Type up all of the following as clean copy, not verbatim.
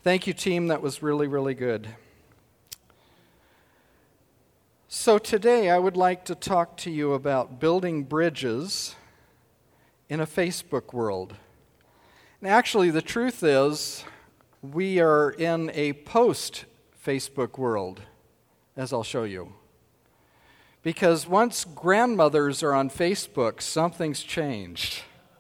Thank you, team. That was really, really good. So today I would like to talk to you about building bridges in a Facebook world. And actually, the truth is, we are in a post-Facebook world, as I'll show you. Because once grandmothers are on Facebook, something's changed.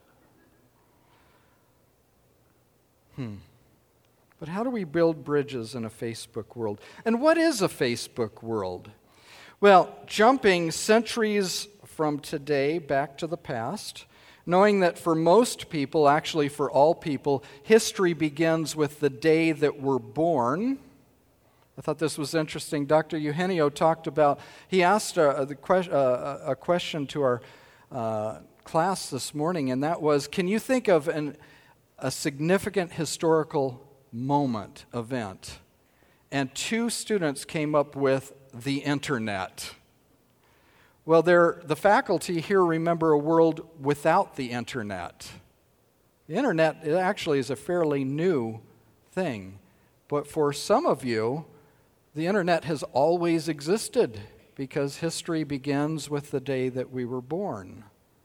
But how do we build bridges in a Facebook world? And what is a Facebook world? Well, jumping centuries from today back to the past, knowing that for most people, actually for all people, history begins with the day that we're born. I thought this was interesting. Dr. Eugenio talked about, he asked a question to our class this morning, and that was, can you think of a significant historical moment, event? And two students came up with the internet. Well, the faculty here remember a world without the internet. The internet, it actually is a fairly new thing. But for some of you, the internet has always existed because history begins with the day that we were born.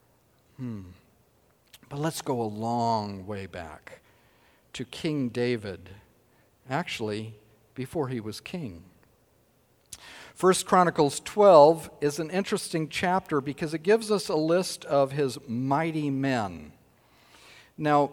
But let's go a long way back to King David, actually before he was king. 1 Chronicles 12 is an interesting chapter because it gives us a list of his mighty men. Now,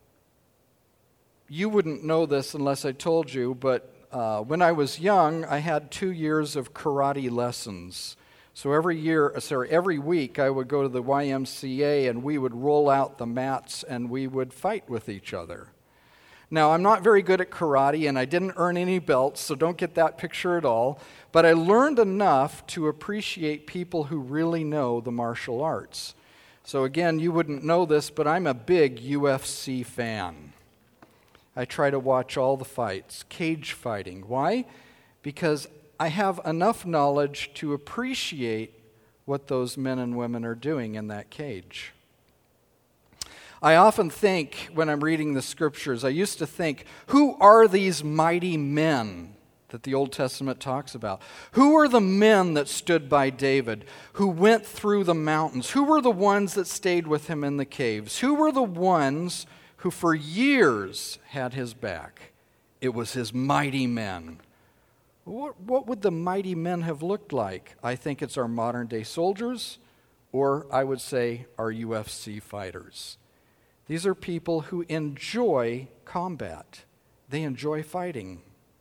you wouldn't know this unless I told you, but when I was young, I had 2 years of karate lessons. So every week I would go to the YMCA and we would roll out the mats and we would fight with each other. Now, I'm not very good at karate and I didn't earn any belts, so don't get that picture at all. But I learned enough to appreciate people who really know the martial arts. So again, you wouldn't know this, but I'm a big UFC fan. I try to watch all the fights, cage fighting. Why? Because I have enough knowledge to appreciate what those men and women are doing in that cage. I often think when I'm reading the scriptures, I used to think, who are these mighty men that the Old Testament talks about? Who are the men that stood by David, who went through the mountains? Who were the ones that stayed with him in the caves? Who were the ones who for years had his back? It was his mighty men. What would the mighty men have looked like? I think it's our modern day soldiers, or I would say our UFC fighters. These are people who enjoy combat. They enjoy fighting.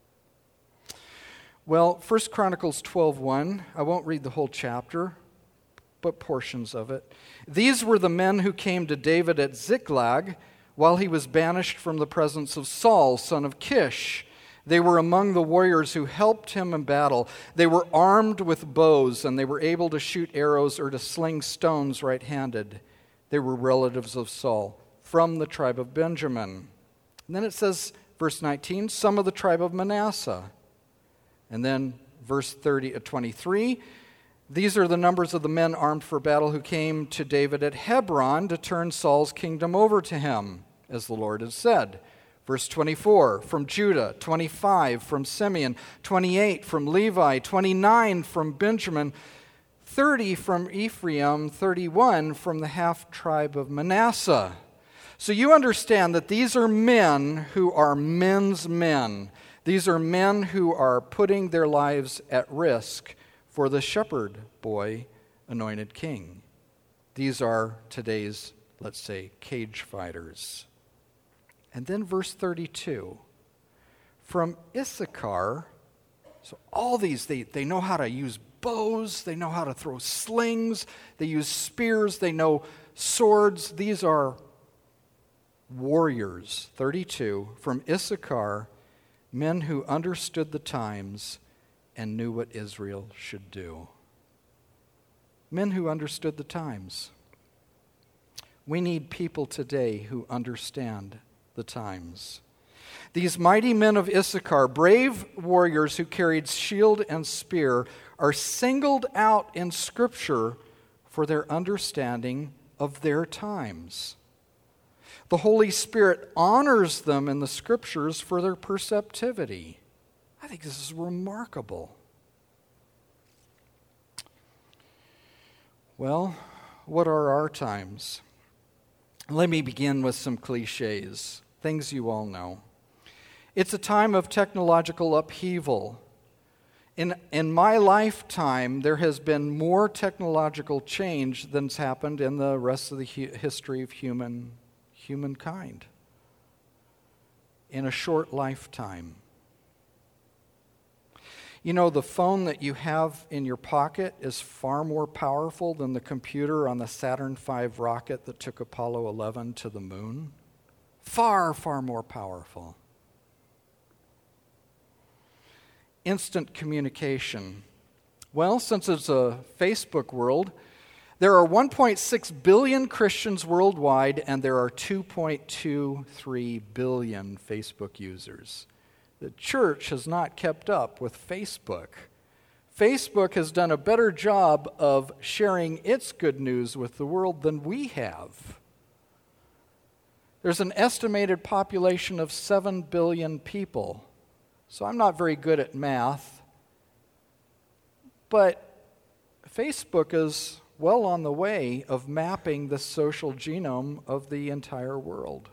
Well, 1 Chronicles 12:1, I won't read the whole chapter, but portions of it. These were the men who came to David at Ziklag while he was banished from the presence of Saul, son of Kish. They were among the warriors who helped him in battle. They were armed with bows, and they were able to shoot arrows or to sling stones right-handed. They were relatives of Saul, from the tribe of Benjamin. And then it says, verse 19, some of the tribe of Manasseh. And then verse 23, these are the numbers of the men armed for battle who came to David at Hebron to turn Saul's kingdom over to him, as the Lord had said. Verse 24, from Judah, 25 from Simeon, 28 from Levi, 29 from Benjamin, 30 from Ephraim, 31 from the half-tribe of Manasseh. So you understand that these are men who are men's men. These are men who are putting their lives at risk for the shepherd boy anointed king. These are today's, let's say, cage fighters. And then verse 32, from Issachar, so all these, they know how to use bows, they know how to throw slings, they use spears, they know swords. These are warriors. 32, from Issachar, men who understood the times and knew what Israel should do. Men who understood the times. We need people today who understand the times. These mighty men of Issachar, brave warriors who carried shield and spear, are singled out in Scripture for their understanding of their times. The Holy Spirit honors them in the Scriptures for their perceptivity. I think this is remarkable. Well, what are our times? Let me begin with some cliches, things you all know. It's a time of technological upheaval. In my lifetime, there has been more technological change than's happened in the rest of the history of humankind in a short lifetime. You know, the phone that you have in your pocket is far more powerful than the computer on the Saturn V rocket that took Apollo 11 to the moon. Far, far more powerful. Instant communication. Well, since it's a Facebook world, there are 1.6 billion Christians worldwide, and there are 2.23 billion Facebook users. The church has not kept up with Facebook. Facebook has done a better job of sharing its good news with the world than we have. There's an estimated population of 7 billion people. So I'm not very good at math, but Facebook is well on the way of mapping the social genome of the entire world.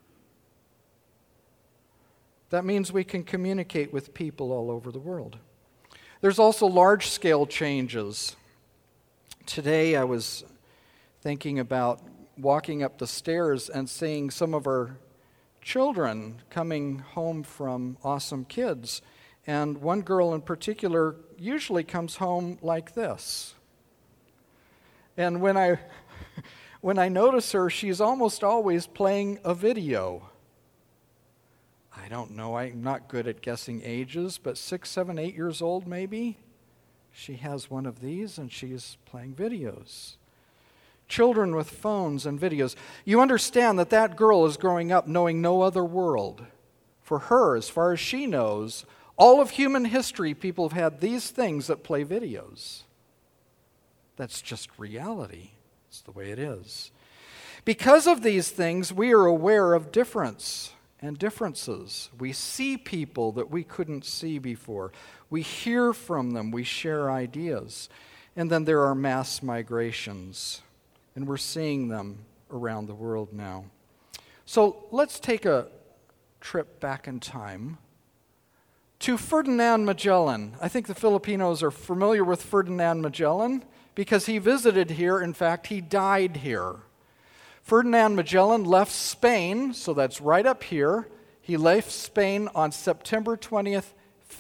That means we can communicate with people all over the world. There's also large-scale changes. Today I was thinking about walking up the stairs and seeing some of our children coming home from Awesome Kids. And one girl in particular usually comes home like this. And when I notice her, she's almost always playing a video. I don't know, I'm not good at guessing ages, but 6, 7, 8 years old maybe. She has one of these and she's playing videos. Children with phones and videos. You understand that that girl is growing up knowing no other world. For her, as far as she knows, all of human history, people have had these things that play videos. That's just reality. It's the way it is. Because of these things, we are aware of difference and differences. We see people that we couldn't see before. We hear from them. We share ideas. And then there are mass migrations. And we're seeing them around the world now. So let's take a trip back in time to Ferdinand Magellan. I think the Filipinos are familiar with Ferdinand Magellan because he visited here. In fact, he died here. Ferdinand Magellan left Spain, so that's right up here. He left Spain on September 20th,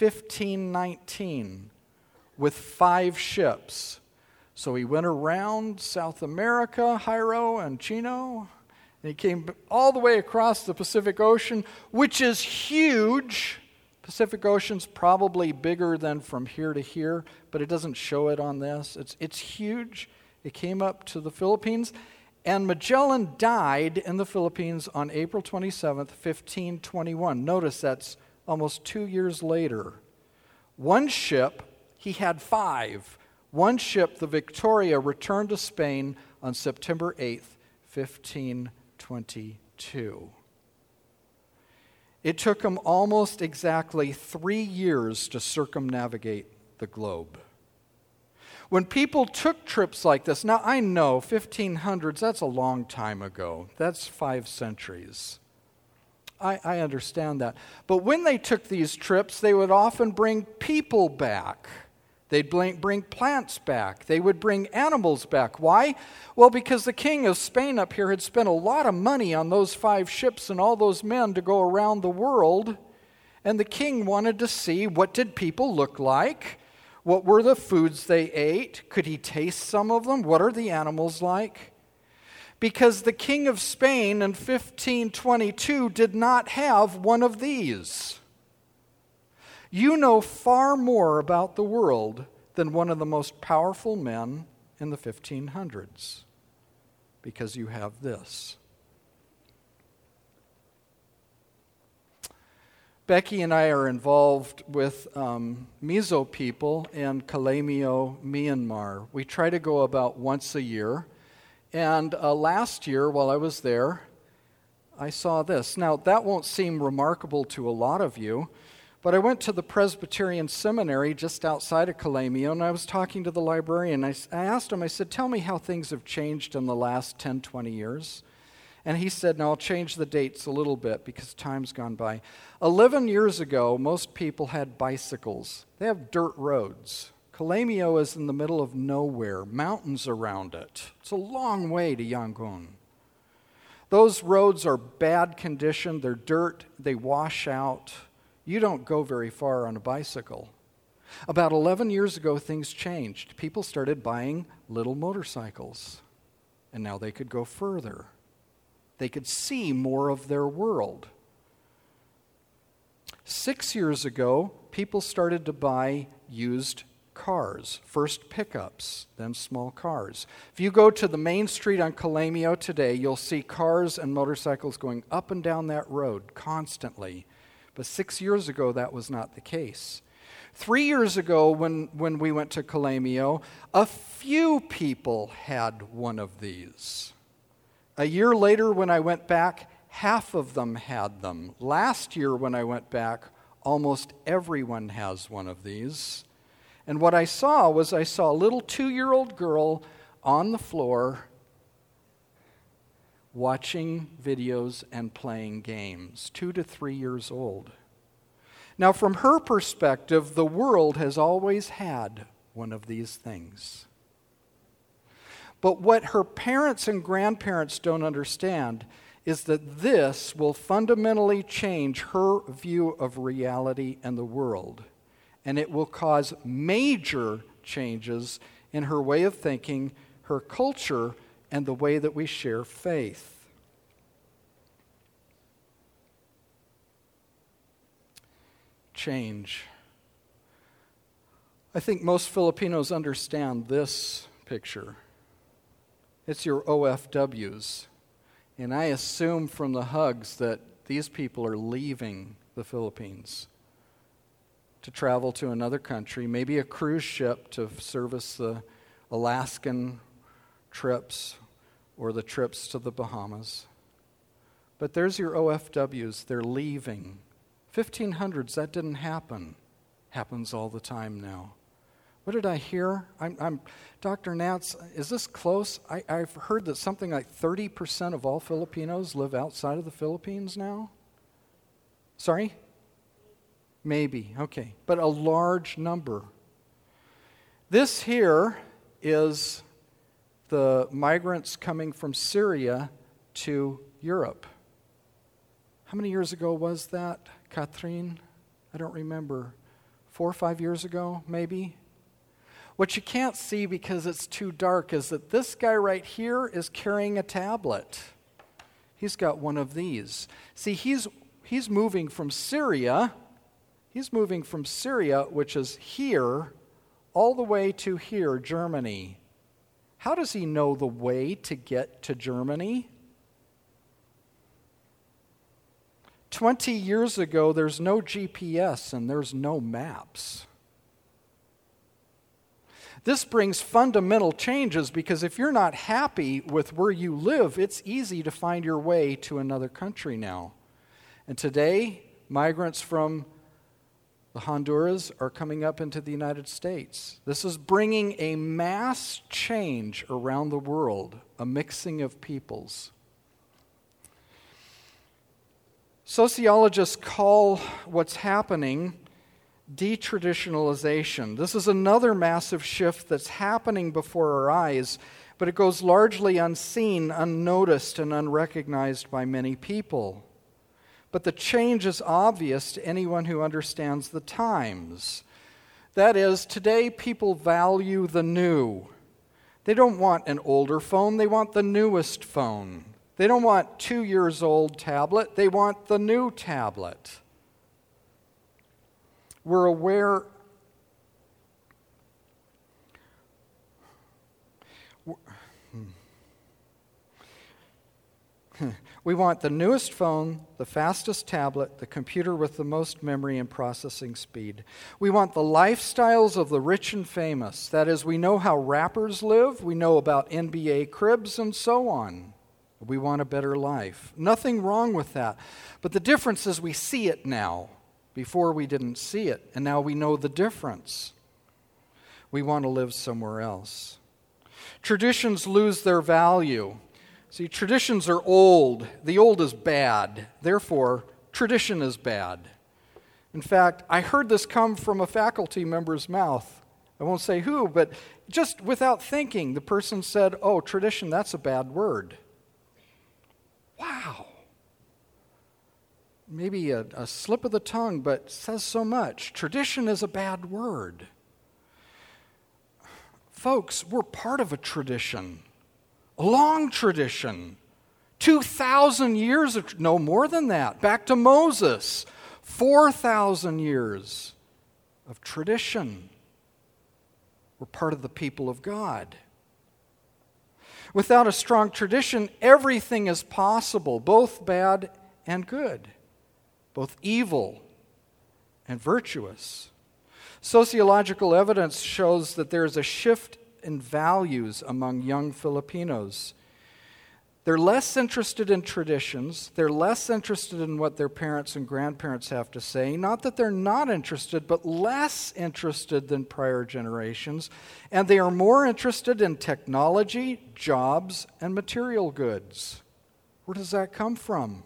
1519, with 5 ships. So he went around South America, Hiro and Chino, and he came all the way across the Pacific Ocean, which is huge. Pacific Ocean's probably bigger than from here to here, but it doesn't show it on this. It's huge. It came up to the Philippines, and Magellan died in the Philippines on April 27th, 1521. Notice that's almost 2 years later. One ship, he had 5. One ship, the Victoria, returned to Spain on September 8th, 1522. It took him almost exactly 3 years to circumnavigate the globe. When people took trips like this, now I know 1500s, that's a long time ago. That's 5 centuries. I understand that. But when they took these trips, they would often bring people back. They'd bring plants back. They would bring animals back. Why? Well, because the king of Spain up here had spent a lot of money on those 5 ships and all those men to go around the world. And the king wanted to see, what did people look like? What were the foods they ate? Could he taste some of them? What are the animals like? Because the king of Spain in 1522 did not have one of these. You know far more about the world than one of the most powerful men in the 1500s because you have this. Becky and I are involved with Mizo people in Kalemeo, Myanmar. We try to go about once a year. And last year, while I was there, I saw this. Now, that won't seem remarkable to a lot of you, but I went to the Presbyterian Seminary just outside of Calamio, and I was talking to the librarian. I asked him, I said, tell me how things have changed in the last 10, 20 years. And he said, now I'll change the dates a little bit because time's gone by. 11 years ago, most people had bicycles. They have dirt roads. Calamio is in the middle of nowhere, mountains around it. It's a long way to Yangon. Those roads are bad condition. They're dirt. They wash out. You don't go very far on a bicycle. About 11 years ago, things changed. People started buying little motorcycles, and now they could go further. They could see more of their world. 6 years ago, people started to buy used cars, first pickups, then small cars. If you go to the main street on Calamio today, you'll see cars and motorcycles going up and down that road constantly. But 6 years ago, that was not the case. 3 years ago, when we went to Calamio, a few people had one of these. A year later, when I went back, half of them had them. Last year, when I went back, almost everyone has one of these. And what I saw was a little 2-year-old girl on the floor watching videos and playing games, 2 to 3 years old. Now, from her perspective, the world has always had one of these things. But what her parents and grandparents don't understand is that this will fundamentally change her view of reality and the world. And it will cause major changes in her way of thinking, her culture, and the way that we share faith. Change. I think most Filipinos understand this picture. It's your OFWs. And I assume from the hugs that these people are leaving the Philippines to travel to another country, maybe a cruise ship to service the Alaskan trips or the trips to the Bahamas. But there's your OFWs. They're leaving. 1500s, that didn't happen. Happens all the time now. What did I hear? Dr. Nats, is this close? I've heard that something like 30% of all Filipinos live outside of the Philippines now? Sorry? Maybe, okay. But a large number. This here is the migrants coming from Syria to Europe. How many years ago was that, Catherine? I don't remember. 4 or 5 years ago, maybe? What you can't see because it's too dark is that this guy right here is carrying a tablet. He's got one of these. See, he's moving from Syria. He's moving from Syria, which is here, all the way to here, Germany. How does he know the way to get to Germany? 20 years ago, there's no GPS and there's no maps. This brings fundamental changes because if you're not happy with where you live, it's easy to find your way to another country now. And today, migrants from the Honduras are coming up into the United States. This is bringing a mass change around the world, a mixing of peoples. Sociologists call what's happening detraditionalization. This is another massive shift that's happening before our eyes, but it goes largely unseen, unnoticed, and unrecognized by many people. But the change is obvious to anyone who understands the times. That is, today people value the new. They don't want an older phone, they want the newest phone. They don't want 2 years old tablet, they want the new tablet. We're aware we want the newest phone, the fastest tablet, the computer with the most memory and processing speed. We want the lifestyles of the rich and famous. That is, we know how rappers live, we know about NBA cribs and so on. We want a better life. Nothing wrong with that. But the difference is we see it now. Before we didn't see it, and now we know the difference. We want to live somewhere else. Traditions lose their value. See, traditions are old. The old is bad. Therefore, tradition is bad. In fact, I heard this come from a faculty member's mouth. I won't say who, but just without thinking, the person said, "Oh, tradition, that's a bad word." Wow. Maybe a slip of the tongue, but says so much. Tradition is a bad word. Folks, we're part of a tradition, a long tradition, 2,000 years, no more than that, back to Moses, 4,000 years of tradition. We're part of the people of God. Without a strong tradition, everything is possible, both bad and good, both evil and virtuous. Sociological evidence shows that there is a shift in values among young Filipinos. They're less interested in traditions. They're less interested in what their parents and grandparents have to say. Not that they're not interested, but less interested than prior generations. And they are more interested in technology, jobs, and material goods. Where does that come from?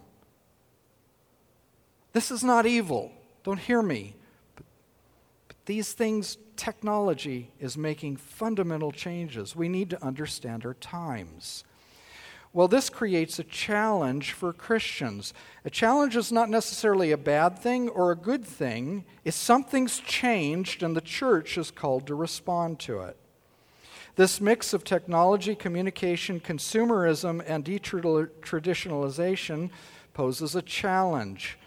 This is not evil. Don't hear me. But these things, technology is making fundamental changes. We need to understand our times. Well, this creates a challenge for Christians. A challenge is not necessarily a bad thing or a good thing. It's something's changed and the church is called to respond to it. This mix of technology, communication, consumerism, and detraditionalization poses a challenge.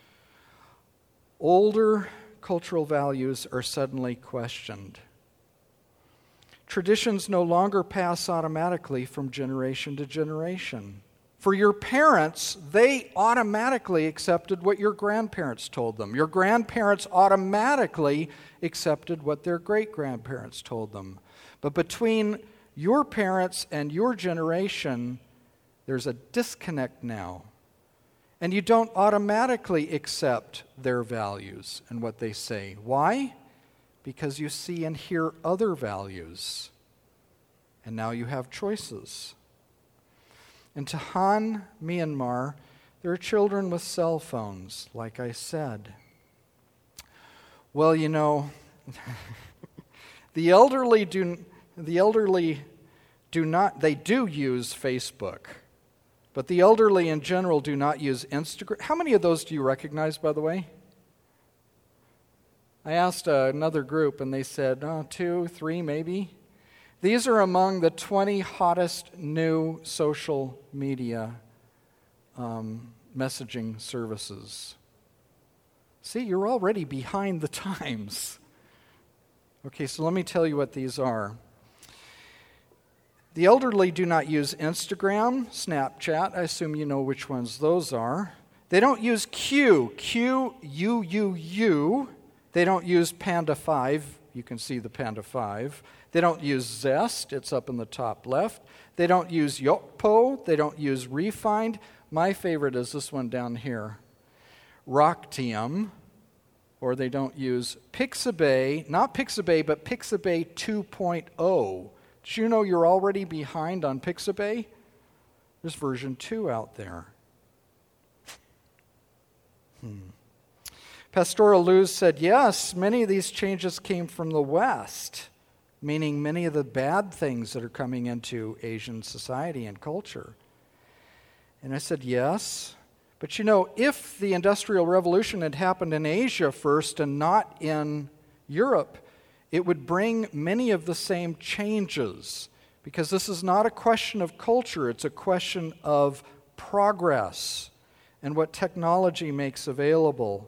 Older cultural values are suddenly questioned. Traditions no longer pass automatically from generation to generation. For your parents, they automatically accepted what your grandparents told them. Your grandparents automatically accepted what their great-grandparents told them. But between your parents and your generation, there's a disconnect now. And you don't automatically accept their values and what they say. Why? Because you see and hear other values. And now you have choices. In Tahan, Myanmar, there are children with cell phones, like I said. Well, you know, the elderly do not, they do use Facebook. But the elderly in general do not use Instagram. How many of those do you recognize, by the way? I asked another group, and they said, 2, 3 maybe. These are among the 20 hottest new social media messaging services. See, you're already behind the times. Okay, so let me tell you what these are. The elderly do not use Instagram, Snapchat. I assume you know which ones those are. They don't use Q-U-U-U. They don't use Panda 5. You can see the Panda 5. They don't use Zest. It's up in the top left. They don't use Yokpo. They don't use Refind. My favorite is this one down here, Rocktium. Or they don't use Pixabay. Not Pixabay, but Pixabay 2.0. Did you know you're already behind on Pixabay? There's version 2 out there. Pastoral Luz said, yes, many of these changes came from the West, meaning many of the bad things that are coming into Asian society and culture. And I said, yes. But you know, if the Industrial Revolution had happened in Asia first and not in Europe, it would bring many of the same changes, because this is not a question of culture, it's a question of progress and what technology makes available.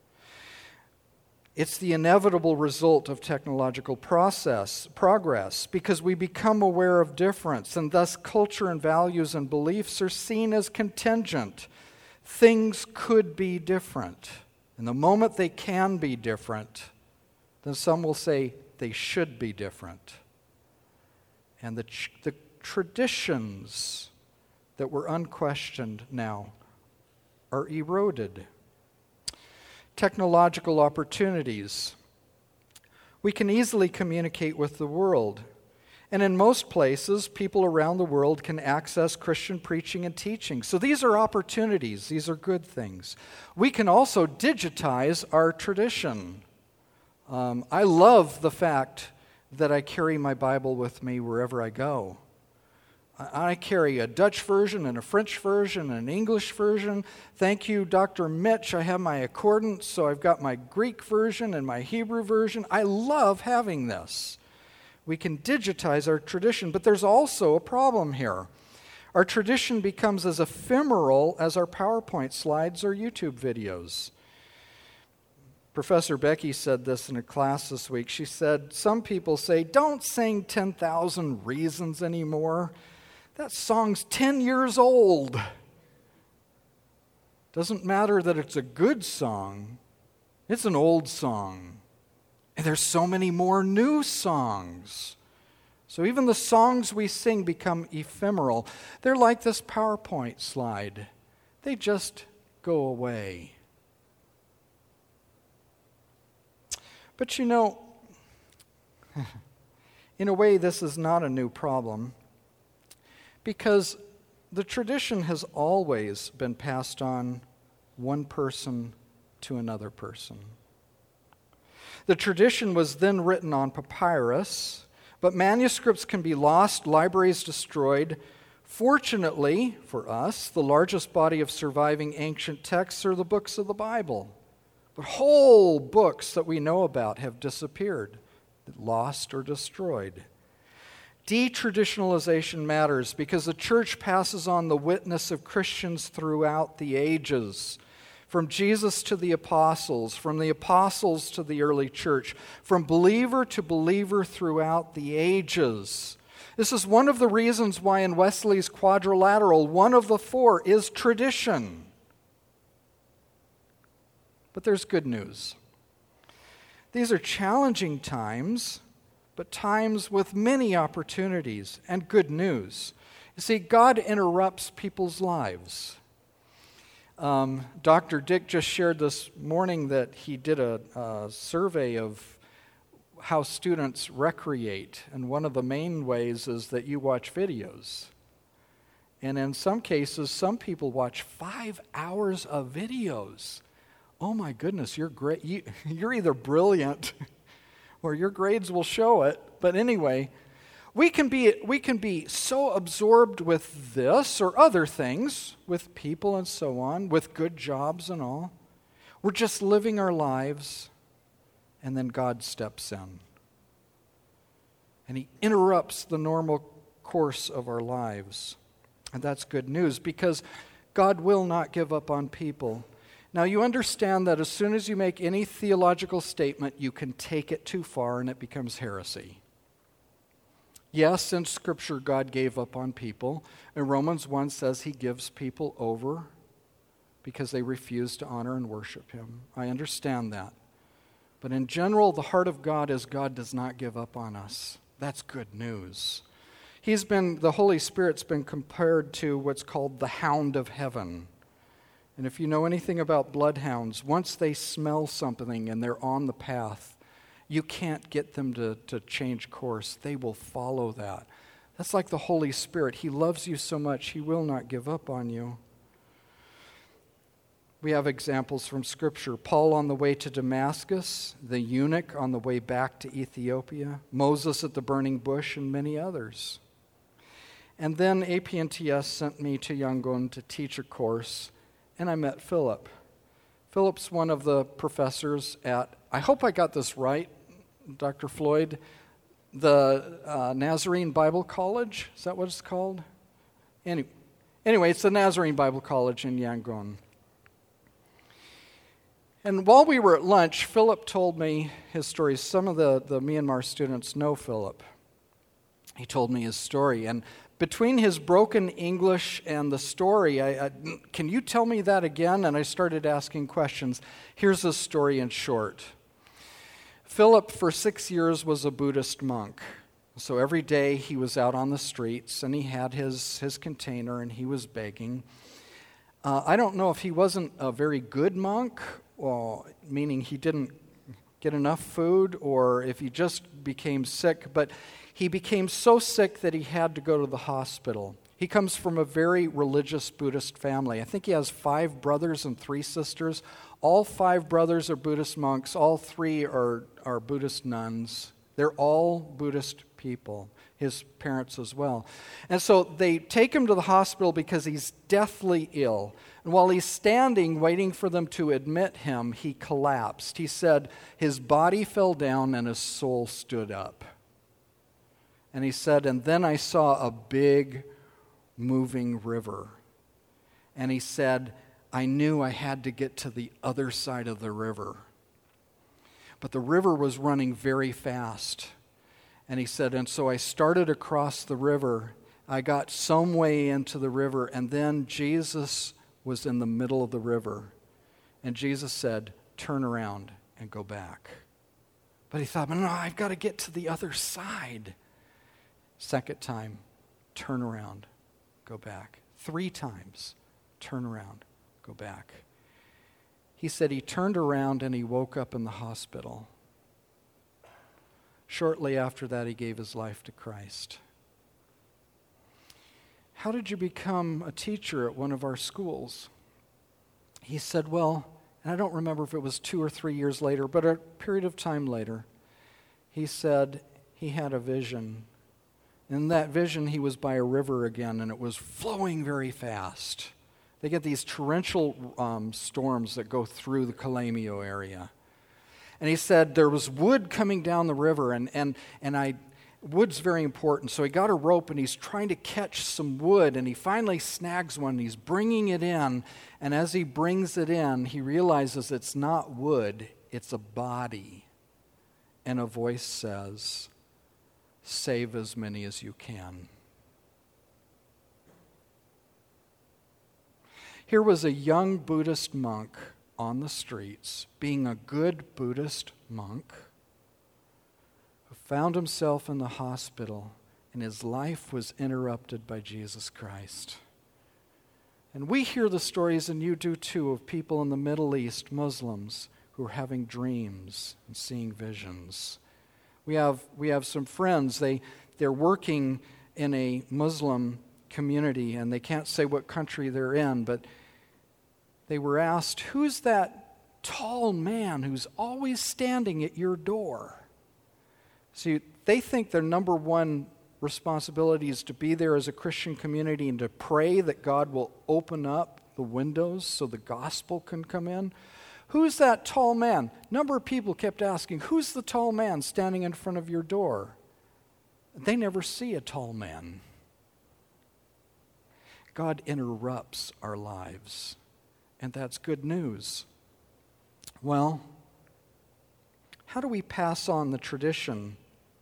It's the inevitable result of technological progress, because we become aware of difference, and thus culture and values and beliefs are seen as contingent. Things could be different. And the moment they can be different, then some will say they should be different. And the traditions that were unquestioned now are eroded. Technological opportunities. We can easily communicate with the world. And in most places, people around the world can access Christian preaching and teaching. So these are opportunities. These are good things. We can also digitize our tradition. I love the fact that I carry my Bible with me wherever I go. I carry a Dutch version and a French version and an English version. Thank you, Dr. Mitch. I have my accordance, so I've got my Greek version and my Hebrew version. I love having this. We can digitize our tradition, but there's also a problem here. Our tradition becomes as ephemeral as our PowerPoint slides or YouTube videos. Professor Becky said this in a class this week. She said, some people say, don't sing 10,000 Reasons anymore. That song's 10 years old. Doesn't matter that it's a good song. It's an old song. And there's so many more new songs. So even the songs we sing become ephemeral. They're like this PowerPoint slide. They just go away. But you know, in a way, this is not a new problem because the tradition has always been passed on one person to another person. The tradition was then written on papyrus, but manuscripts can be lost, libraries destroyed. Fortunately for us, the largest body of surviving ancient texts are the books of the Bible. But whole books that we know about have disappeared, lost or destroyed. Detraditionalization matters because the church passes on the witness of Christians throughout the ages. From Jesus to the apostles, from the apostles to the early church, from believer to believer throughout the ages. This is one of the reasons why in Wesley's quadrilateral, one of the four is tradition. But there's good news. These are challenging times, but times with many opportunities and good news. You see, God interrupts people's lives. Dr. Dick just shared this morning that he did a survey of how students recreate, and one of the main ways is that you watch videos. And in some cases, some people watch 5 hours of videos. Oh my goodness, you're great. You're either brilliant or your grades will show it. But anyway, we can be so absorbed with this or other things, with people and so on, with good jobs and all. We're just living our lives, and then God steps in. And He interrupts the normal course of our lives. And that's good news because God will not give up on people. Now, you understand that as soon as you make any theological statement, you can take it too far and it becomes heresy. Yes, in Scripture, God gave up on people. And Romans 1 says He gives people over because they refuse to honor and worship Him. I understand that. But in general, the heart of God is God does not give up on us. That's good news. The Holy Spirit's been compared to what's called the hound of heaven. And if you know anything about bloodhounds, once they smell something and they're on the path, you can't get them to change course. They will follow that. That's like the Holy Spirit. He loves you so much, He will not give up on you. We have examples from Scripture. Paul on the way to Damascus, the eunuch on the way back to Ethiopia, Moses at the burning bush, and many others. And then APNTS sent me to Yangon to teach a course, and I met Philip. Philip's one of the professors at, I hope I got this right, Dr. Floyd, the Nazarene Bible College. Is that what it's called? Anyway, it's the Nazarene Bible College in Yangon. And while we were at lunch, Philip told me his story. Some of the Myanmar students know Philip. He told me his story. And between his broken English and the story, can you tell me that again? And I started asking questions. Here's the story in short. Philip, for 6 years, was a Buddhist monk. So every day he was out on the streets, and he had his container, and he was begging. I don't know if he wasn't a very good monk, meaning he didn't get enough food, or if he just became sick, but he became so sick that he had to go to the hospital. He comes from a very religious Buddhist family. I think he has 5 brothers and 3 sisters. All 5 brothers are Buddhist monks. All 3 are Buddhist nuns. They're all Buddhist people, his parents as well. And so they take him to the hospital because he's deathly ill. And while he's standing waiting for them to admit him, he collapsed. He said his body fell down and his soul stood up. And he said, and then I saw a big moving river. And he said, I knew I had to get to the other side of the river. But the river was running very fast. And he said, and so I started across the river. I got some way into the river, and then Jesus was in the middle of the river. And Jesus said, turn around and go back. But he thought, no, I've got to get to the other side. Second time, turn around, go back. 3 times, turn around, go back. He said he turned around and he woke up in the hospital. Shortly after that, he gave his life to Christ. How did you become a teacher at one of our schools? He said, well, and I don't remember if it was 2 or 3 years later, but a period of time later, he said he had a vision. In that vision, he was by a river again, and it was flowing very fast. They get these torrential storms that go through the Calamio area. And he said there was wood coming down the river, and wood's very important. So he got a rope, and he's trying to catch some wood, and he finally snags one, and he's bringing it in. And as he brings it in, he realizes it's not wood, it's a body. And a voice says, save as many as you can. Here was a young Buddhist monk on the streets, being a good Buddhist monk, who found himself in the hospital, and his life was interrupted by Jesus Christ. And we hear the stories, and you do too, of people in the Middle East, Muslims, who are having dreams and seeing visions. We have some friends, they're working in a Muslim community, and they can't say what country they're in, but they were asked, who's that tall man who's always standing at your door? See, they think their number one responsibility is to be there as a Christian community and to pray that God will open up the windows so the gospel can come in. Who's that tall man? A number of people kept asking, who's the tall man standing in front of your door? They never see a tall man. God interrupts our lives, and that's good news. Well, how do we pass on the tradition?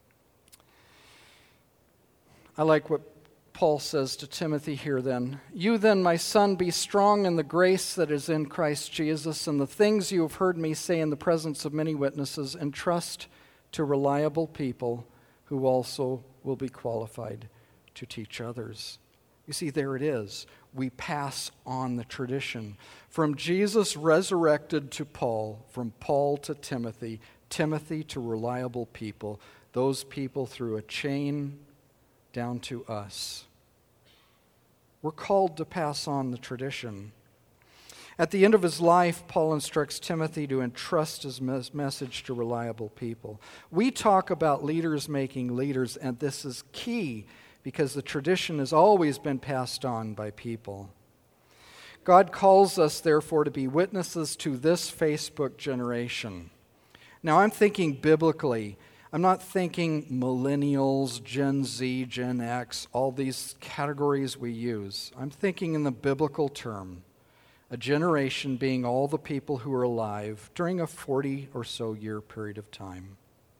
I like what Paul says to Timothy here then. You then, my son, be strong in the grace that is in Christ Jesus, and the things you have heard me say in the presence of many witnesses, entrust to reliable people who also will be qualified to teach others. You see, there it is. We pass on the tradition. From Jesus resurrected to Paul, from Paul to Timothy, Timothy to reliable people, those people through a chain down to us. We're called to pass on the tradition. At the end of his life, Paul instructs Timothy to entrust his message to reliable people. We talk about leaders making leaders, and this is key because the tradition has always been passed on by people. God calls us, therefore, to be witnesses to this Facebook generation. Now, I'm thinking biblically. I'm not thinking millennials, Gen Z, Gen X, all these categories we use. I'm thinking in the biblical term, a generation being all the people who are alive during a 40 or so year period of time.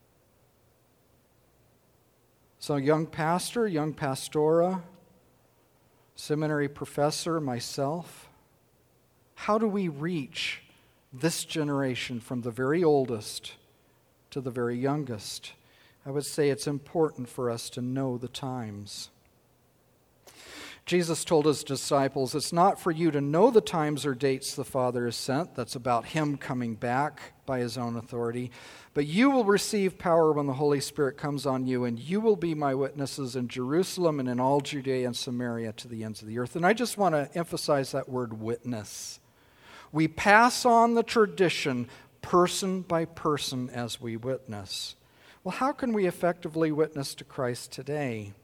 So young pastor, young pastora, seminary professor, myself, how do we reach this generation from the very oldest to the very youngest? I would say it's important for us to know the times. Jesus told his disciples, it's not for you to know the times or dates the Father has sent. That's about him coming back by his own authority. But you will receive power when the Holy Spirit comes on you, and you will be my witnesses in Jerusalem and in all Judea and Samaria to the ends of the earth. And I just want to emphasize that word witness. We pass on the tradition person by person as we witness. Well, how can we effectively witness to Christ today?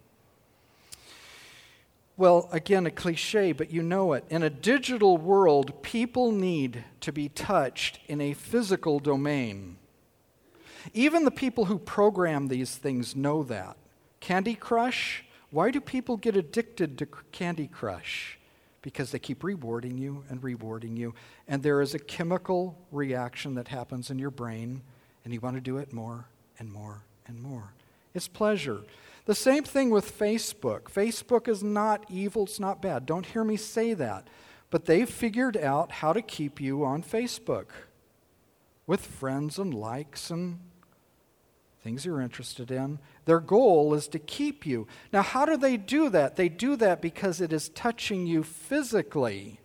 Well, again, a cliche, but you know it. In a digital world, people need to be touched in a physical domain. Even the people who program these things know that. Candy Crush, why do people get addicted to Candy Crush? Because they keep rewarding you, and there is a chemical reaction that happens in your brain, and you want to do it more and more and more. It's pleasure. The same thing with Facebook. Facebook is not evil, it's not bad. Don't hear me say that. But they've figured out how to keep you on Facebook with friends and likes and things you're interested in. Their goal is to keep you. Now, how do they do that? They do that because it is touching you physically.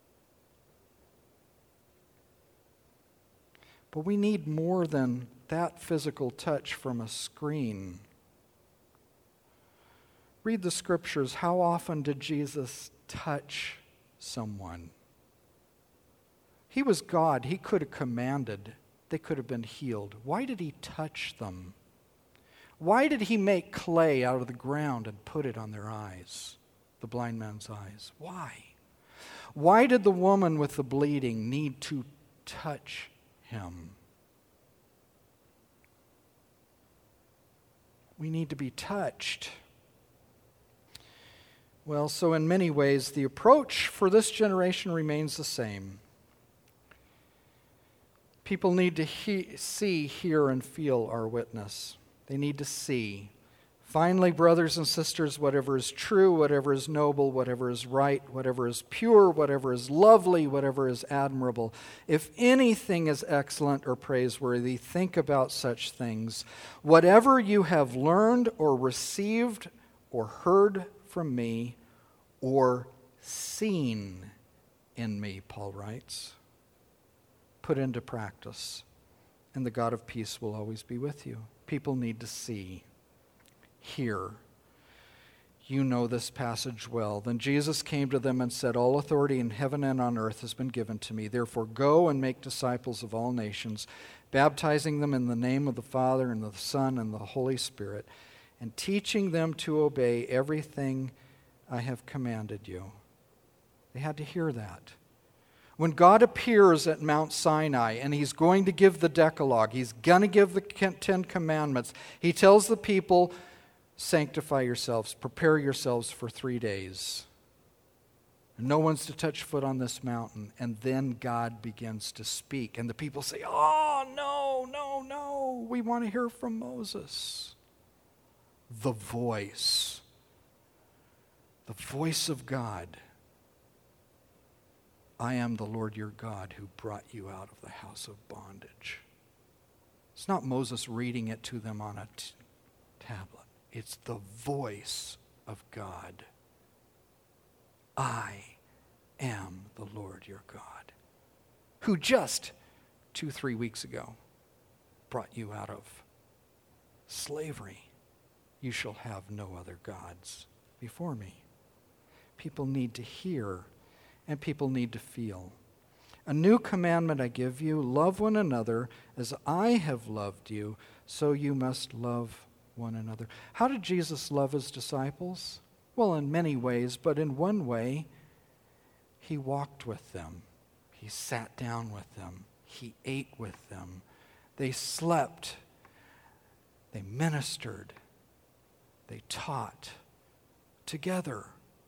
But we need more than that physical touch from a screen. Read the scriptures. How often did Jesus touch someone? He was God. He could have commanded. They could have been healed. Why did he touch them? Why did he make clay out of the ground and put it on their eyes, the blind man's eyes? Why? Why did the woman with the bleeding need to touch him? We need to be touched. Well, so in many ways, the approach for this generation remains the same. People need to see, hear, and feel our witness. They need to see. Finally, brothers and sisters, whatever is true, whatever is noble, whatever is right, whatever is pure, whatever is lovely, whatever is admirable, if anything is excellent or praiseworthy, think about such things. Whatever you have learned or received or heard from me or seen in me, Paul writes, put into practice, and the God of peace will always be with you. People need to see, hear. You know this passage well. Then Jesus came to them and said, all authority in heaven and on earth has been given to me. Therefore go and make disciples of all nations, baptizing them in the name of the Father and of the Son and the Holy Spirit, and teaching them to obey everything I have commanded you. They had to hear that. When God appears at Mount Sinai and he's going to give the Decalogue, he's going to give the 10 Commandments, he tells the people, sanctify yourselves, prepare yourselves for 3 days. No one's to touch foot on this mountain. And then God begins to speak. And the people say, oh, no, we want to hear from Moses. The voice of God. I am the Lord your God who brought you out of the house of bondage. It's not Moses reading it to them on a tablet. It's the voice of God. I am the Lord your God, who just 2-3 weeks ago brought you out of slavery. You shall have no other gods before me. People need to hear, and people need to feel. A new commandment I give you, love one another as I have loved you, so you must love one another. How did Jesus love his disciples? Well, in many ways, but in one way, he walked with them. He sat down with them. He ate with them. They slept. They ministered. They taught together.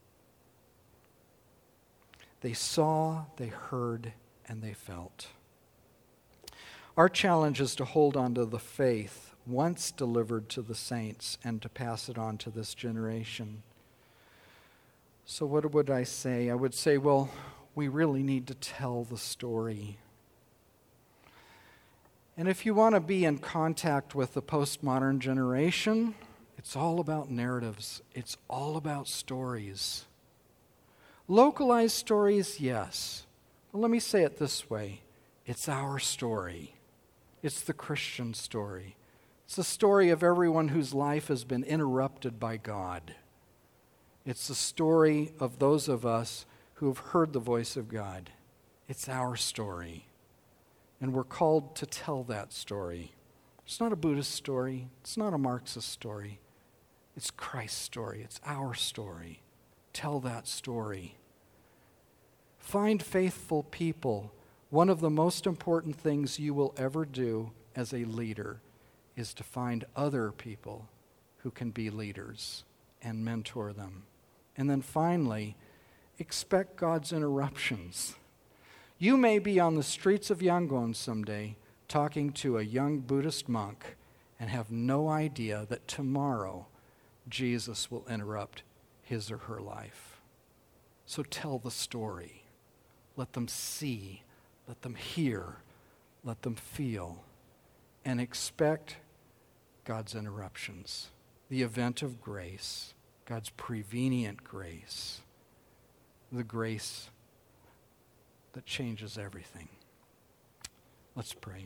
They saw, they heard, and they felt. Our challenge is to hold on to the faith once delivered to the saints and to pass it on to this generation. So what would I say? I would say, well, we really need to tell the story. And if you want to be in contact with the postmodern generation, it's all about narratives. It's all about stories. Localized stories, yes. Well, let me say it this way. It's our story. It's the Christian story. It's the story of everyone whose life has been interrupted by God. It's the story of those of us who have heard the voice of God. It's our story. And we're called to tell that story. It's not a Buddhist story. It's not a Marxist story. It's Christ's story. It's our story. Tell that story. Find faithful people. One of the most important things you will ever do as a leader is to find other people who can be leaders and mentor them. And then finally, expect God's interruptions. You may be on the streets of Yangon someday talking to a young Buddhist monk and have no idea that tomorrow Jesus will interrupt his or her life. So tell the story. Let them see, let them hear, let them feel, and expect God's interruptions, the event of grace, God's prevenient grace, the grace that changes everything. Let's pray.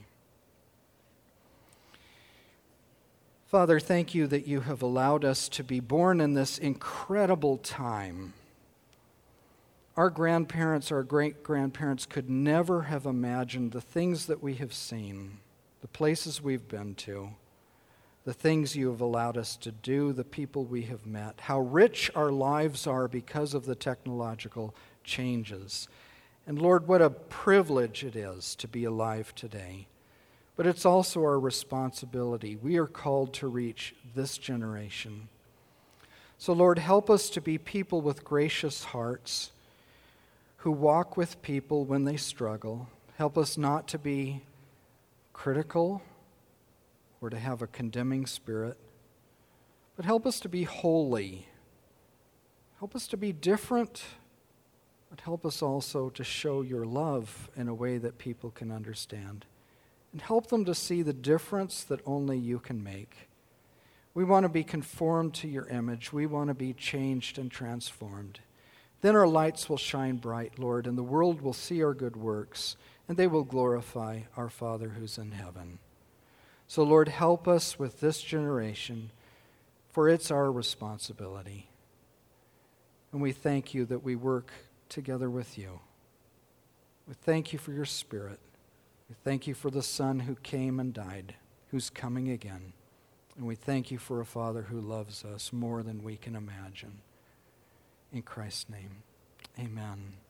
Father, thank you that you have allowed us to be born in this incredible time. Our grandparents, our great-grandparents could never have imagined the things that we have seen, the places we've been to, the things you have allowed us to do, the people we have met, how rich our lives are because of the technological changes. And Lord, what a privilege it is to be alive today. But it's also our responsibility. We are called to reach this generation. So Lord, help us to be people with gracious hearts who walk with people when they struggle. Help us not to be critical or to have a condemning spirit, but help us to be holy. Help us to be different, but help us also to show your love in a way that people can understand. And help them to see the difference that only you can make. We want to be conformed to your image. We want to be changed and transformed. Then our lights will shine bright, Lord, and the world will see our good works, and they will glorify our Father who's in heaven. So, Lord, help us with this generation, for it's our responsibility. And we thank you that we work together with you. We thank you for your Spirit. We thank you for the Son who came and died, who's coming again. And we thank you for a Father who loves us more than we can imagine. In Christ's name, amen.